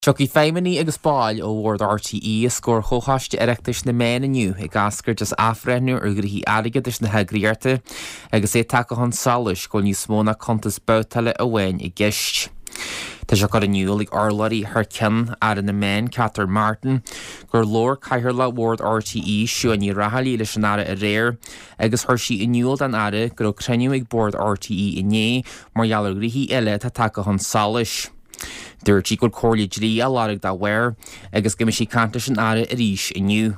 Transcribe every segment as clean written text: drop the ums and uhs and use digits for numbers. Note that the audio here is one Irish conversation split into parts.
Tuí féiminí agus báil ó bhór RTE is scór chóchaiste iireachtais na ména nniu ag gascar just afrenú ar gurthaí aige dus na heagríirte agus é take chun salis go níos móna contas beutala a bhain i gceist. Tá se go aniuil ag orlaí th cin ar na main Catherine Martin gur lór caiithir le bhór RTE siú ní rathalí leis an ara a réir agus thuir si aniuil an ara gur creniu ag bór RTE inné mar geallar grithí eile tá take chun salis. Dúirtí go cóirla drí a lárig dá bhair agus gimme sí cantas an ara a ríis inniu.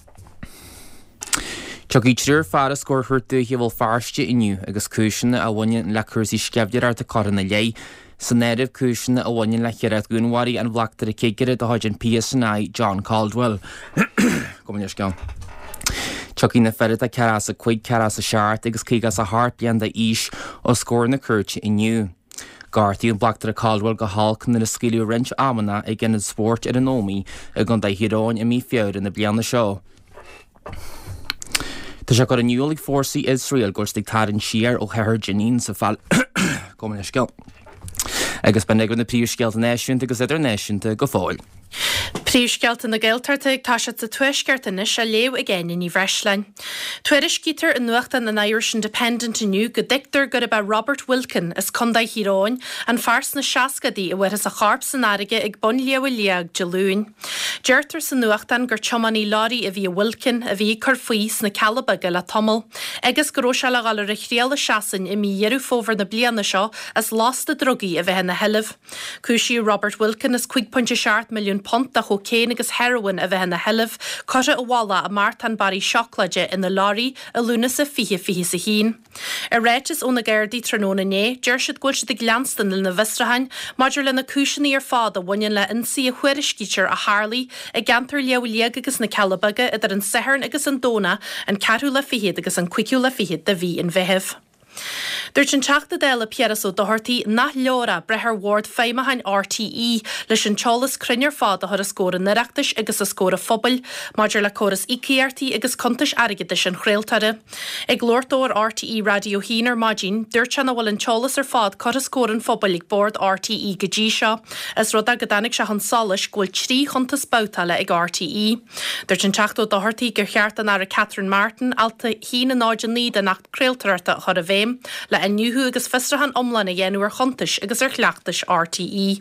Tuí tríir fara scór chuirtú hi bhfuil farste inniu agus cúisina a bhaine le cuasaí scebdear ar a coranna lé san néirih cúisina a bhaine le chead gúnhaí an bhlaachtar a céigead a háid an PSNI John Caldwell. Gomanis gan. Tuí na ferid a ceras a chuig ceras a seart agus cígas a hart blian a ís ó scór na cuirte inniu. Gartí an blachtar a Caldwell go halcan na scíliú rint amana ag gannad sport ar an nóí a gan d hiráin i mí fear in na blianana seo. Tá se go an nniulig fórsaí Israel gur stig tarann siar ó heir Janine sa fall gomanis gan. Agus ben na príomhscealta náisiúnta agus idirnáisiúnta go fáil. Príomhscealta na Gaeltárta ag táisiad sa tuaisceartaine a léamh a ggéine ní bhreislein. Tuairiscítar an nuachtain an Irish Independent inniu go dictar go ba Robert Wilkin is condaid hiráin an fars na seacadaí a bhuiras a charp san aige ag bun leabhléag de lún. Deirtar san nuachtain gur chomaní láirí a bhí Wilkin a bhí chur faois na Calabaga le tomol, agus goró se le gal réchréala seasan i mí dhearú fóver na bliana seo as lásta drogaí a bheit na heileh. Cúisiú Robert Wilkin is 5.7 milliún pont a cho céin agus heroin a bheit na heileh, coire a bhála a Martin Barry Shockladge in na láirí a lúna sa fihe sa hín. A réitis ó na Gardaí tróna né, deir siad gúil siad gleanstan na Vistrahain, maidir le na cúisinaí ar fád a bhain le insaí a chuiriscítear a Harley a gantar leabhléag agus na Calabaga idir an Saharn agus an Dóna an carú le fihiad agus an cuiciú le fihiad de bhí in bheitheh. Dúirt an teachta déile Pieras ó dohartaí nach leora brethir ward féimehain RTE leis an teolas cruinnear fád a thur a scóra nareachtais agus a scóra phobal, maidir le choras ICRT agus contas airgeadis an chréaltare. Ag glóirtóir RTE radio hínar maidín, dúirt an bhfuil an teolas ar fád chur a scóran phobal ag bord RTE go dtí seo, as rud a godanig se an salis gúil trí chuntas bautala ag RTE. Dúirt an teachta ó dohartaí gur cheart an ara Catherine Martin alta hína náid an níd a nach chréaltarta chur a bhéim, le aniuhu agus fistrahan omlan a dhéanú ar chontais agus ar chleachtais RTE.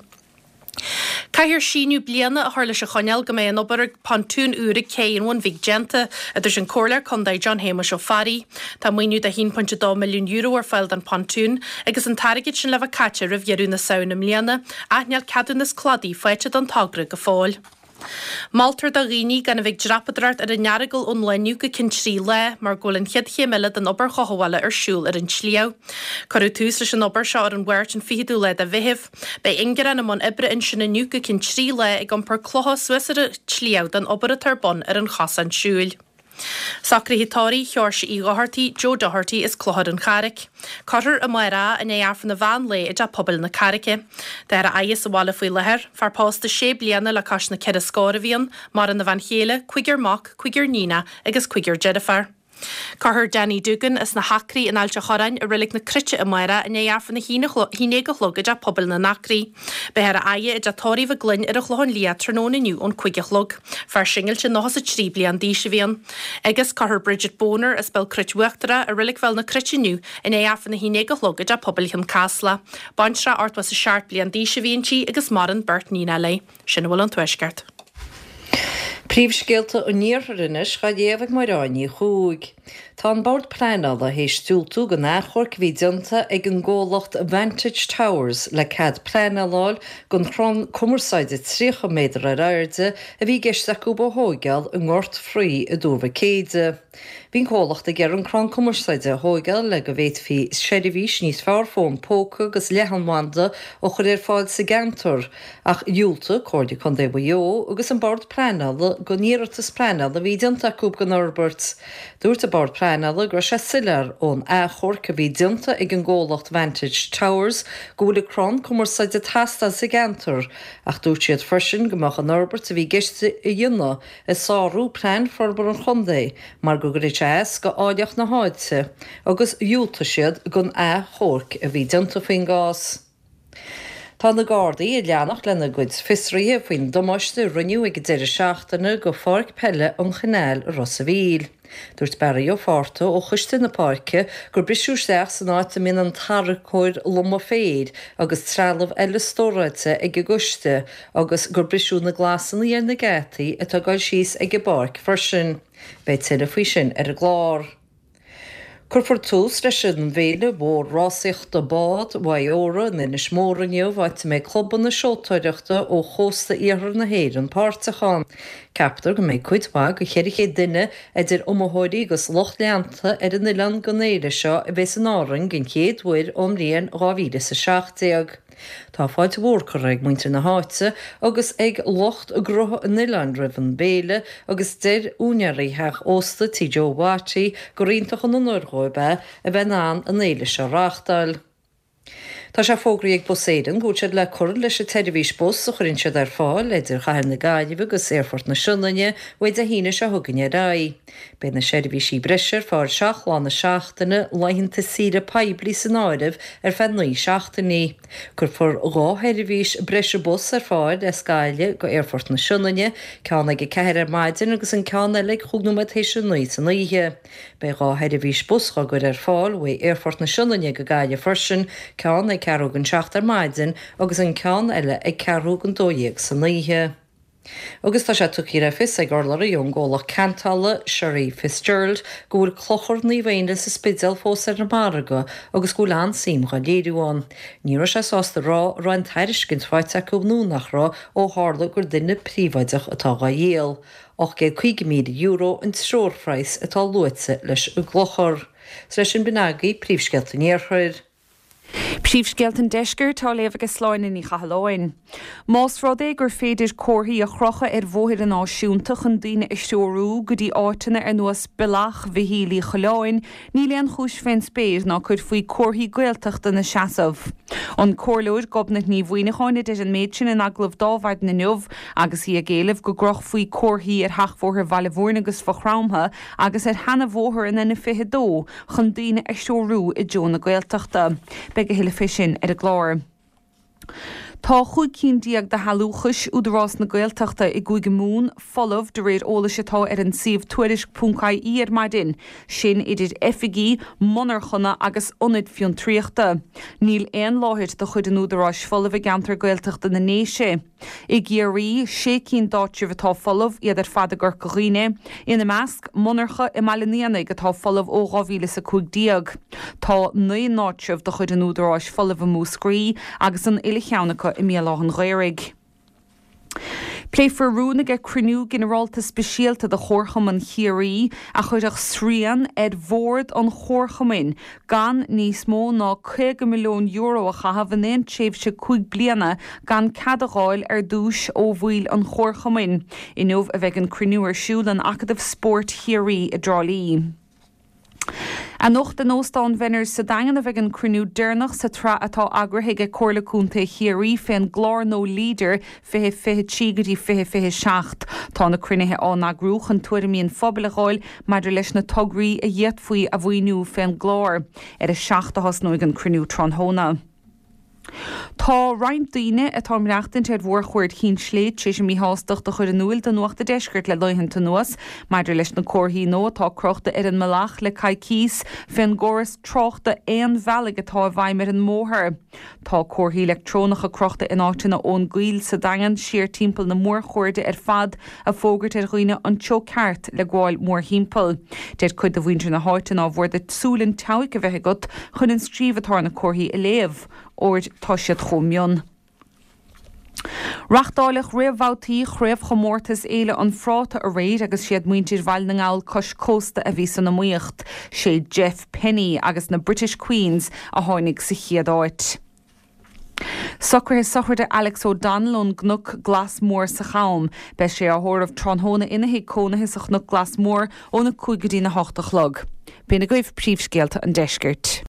Caithir síniu bliana a thuirla se choneal go mé an obair pantún úra céanhain bhíh genta idir an cóirlear condaid John Hamish ó Farí, Tá muoinú de 1.2 milliún euro ar fáil an pantún agus an tarigid sin leh caite rih dhearú na saona mbliana aithneal cadú nas cladí foiite an tagra go fáil. Maltar da riní gan a bheith drapadrart ar a nearagul ón leniu go cin trí le mar ggóil an chiad chéimiile den obair chohaile ar siúl ar an tslíau. Corú tús leis an obair seo ar an bhairt an fihiadú le a bhihih, bei ingar an am ibre in sinna nniu go cin trí le ag an par chlóha suas ar a tslíau den obair a tarbon ar an chas an siúl. Sacra hitáí cheir se í gáhartaí Joe Doherty is chlóhad an charic. Cotar a mairá in éarfan na bhain le ide pobl na carice. Deir a aias a bhála faoi lethir, farpásta sé bliana le cais na cead a scóra bhíon, mar an na bhain chéile, cuigur Mac, cuigur Nína agus cuigur Jennifer. Carthir Danny Dugan is na hacrí in ailte chorain a rilik na crite a maira in éarfan na híine go chlog ide pobl na nacrí. Beir a aie ide tóirí bh glyn ar a chlohan lia tróna nniu ón cuige chlog, far singil sin nóhas a trí blian díise bhíon. Agus carthir Bridget Boner is bel crit wechtara a rilik fel na crite nniu in éarfan na híine go chlog ide pobl chum casla. Bansra art was a sharp blian díise bhíon agus maran Bert Nína lei, sin bhfuil an tuisgart. Príomhscéalta ó níortharinis ga dhéamh marráinní chúig. Tá an bord pleanala hééis stúltú go nachhor víideanta ag an ggólacht Vantage Towers le cad pleanaláil gon chron cumarsáide 3 méadar ar airde a bhí geisteach go hógeal an ngort frí a dúrha céide. Bhín cólacht a ggéar an chron cumarsáide hógeal le go bhéit fi séirihís níos fearr fón póca agus lehanmanda ó chur ar fáil sa gantor ach dúlta cóirde chun dé bhjó agus an bord pleanala go níortas pleanala víideanta cúb go Norbert. Dúirt a bord pleanala gur sé silar ón áchor go bhí dinta ag an ggólacht Vantage Towers gúla cron cumarsáide tasta sa gantor ach dúirt siad frisin gomach an Norbert a bhí geiste i dionne is sáú plean forbar an chundé mar go gréit go áideach na háidse agus dúlta siad gon áchorc a bhí dinta faoin gás. Tá na Gardaí I leannach lena gcuid fisraí faoin domáiste runiú ag deidir seachtainna go fáric pelle an chanéil Rossaville. Dúirt Barry ó Farta ó chuiste na páirce gur brisú seach san áit min an tarcóir loma féid agus trealamh eile stóráite ag guste agus gur brisú na glasan í na gataí atá gáil síos ag barc farsin. Beit tuile faoi sin a glár. Curfar tús leis an bhéile bór rásaíocht a bád waóra na smóraniu bhaite mé clubban na seoltóireachta ó chósta íhar na héireann páirrtaán. Captar go méid cuidmá go chéirché duine idir omóirí agus locht leanta ar an Ilan go néile seo a bheits an áran gin chéadhuiir omríon 2016. Tá fáid mhórcar ag muintir na háite agus ag locht a grotha an Ilan rivan béle agus deir únearítheach ósta T.J. Watty go rionntach an Norghóibe a bheith an éile se ráchtáil. Tá sé fógraí ag boséidan gútead le chuir leis a televís bus a chuirinn siad ar fáil idir chair na Gaillimh agus Airfort na Sionnaine bhaid a híine se thuganne rá. Bé na seirbhísí breisir fáil seaachláán na seachtainna leitheanta síre peblií san áirimh ar fan naí seachtainní. Gur for rátheirbhís breise bus ar fáil as Gaile go Airfort na Sionnaine ceann ag ceir ar maidin agus an ceann eile chugnúmatéis an nuí san naíthe. Bé rátheirbhís bus gur ar fáil bhui Airfort na Sionnaine go Gaile farsin ceann ag cearúgan seachtar maidin agus an ceann eile ag cearúgan dóíag san naíthe. Agus tá sé tuí fis ag orlar a dionngólach Cantala Sherry Fitzgerald go bhfuil clochar ní bhéine sa spidal fós ar na Maraga agus go lean síimcha léadúáin. Níra sé sásta rá an teiriscint fáite go bhnúnach rá ó hála gur duine príomhaideach atá ga dhéal. 850 milliún euro in stróorfreis atá luite leis a glochar. Leis sin binagaí príomhscealta níorchuir. Príomhscealtan deisgur tá léamh agus sláin in chahalóin. Más rud é gur féidir cóthaí a chrocha ar bmhthir an áisiúnta chun daoine isteorú go dtí áiteanna ar nuas bilach bhíhílí choláin, ní leon chúis féin spéir ná chud faoi cóthaí gaeltachta na seasamh. An cóirlóid gobna ní bhuioineáine idir an méid sin in aglah dámhaid na nuamh agus í a géalamh go groch faoi cóthaí ar theachmhórthar bhailehóin agus fachrámtha agus ar hena bmhthir in ina fithe dó chun daoine isteorú I dteo na gaeltachta. Go hiile fisin ar a glár. Tá chuig cín diaag de halúchas údarrás na gaeltachta I gcuige mún folamh de réir ólas atá ar an siomh tuairisc.caí ar maidin, sin idir efigí, monarchana agus ionid fion tríochta. Níl éon láthir de chud an údarrás folamh I gantar gaeltachta na néise. I ggéirí sé cín dáitih atá folamh iad ar fada gur goghine, ina measc monarcha I Malaníanaigh atá folamh ó 2015. Tá 9 náitih de chud an údarrás folamh a múscrí agus an ile cheannacha I míoláhan ghaoirigh. Pléifar rúna ag cruniú generálta speisialta de chórcham an chiarí a chuideach srían ed bhórd an chórchamin gan níos mó ná 2 milliún euro a chahabh an éon séimh se 5 bliana gan cadagáil ar dúis ó bhuail an chórchamin. Inmh a bheith an cruniú ar siúil an acadamh sport chiarí I Drálí. A nocht an óstán venner sa dagan a bheith an cruniú dearnach sa tra atá agrathe ag cóirlaúnta chiarí féin glár nó líder fihe tígadí fihe seacht. Tá na crunithe an agrúch an tuairimíon fphobalagáil maidir leis na tograí a dhéad faoi a bhuiinú féin glár ar a 16 nó an cruniú tronhóna. Tá roiint daoine atá mreachtain ar bhórchuirt chin sléad sé sem míhásach de chur an nuil den nuachta deisgurt le leihananta nuas, maidir leis na cóirthaí nó atá crochta ar an mbealach le caiicís féin góras trochta éon bhealaigh atá bhaimar an móthir. Tá cóirthaí electrónacha crochta in áitina ón gcuil sa dagan siar timpeall na mórchuirde ar fad a fógart ar roioine an teo ceart le gháil mór himpeall. Déir chud a bhaintear na háitin á bhór de súlann teagh a bheith agat chun an scríomhatá na cóirthaí I léamh. Ord tá siad chomionn. Reachtáileach réamhbhátaí chréamh chomórtas éile an fráta a réid agus siad muintir bhail na ngáil cos cósta a bhí san na muocht, sé Jeff Penny agus na British Queens a tháinig sa chiadáit. Sochirthe Alex O'Donnell ón gnuc Glasmór sa chaim, be sé a thóramh tronhóna inathe cónathe sa gnuc Glasmór ó na 5 na 8 chlog. Bína goibh príomhscéalta an deisgirt.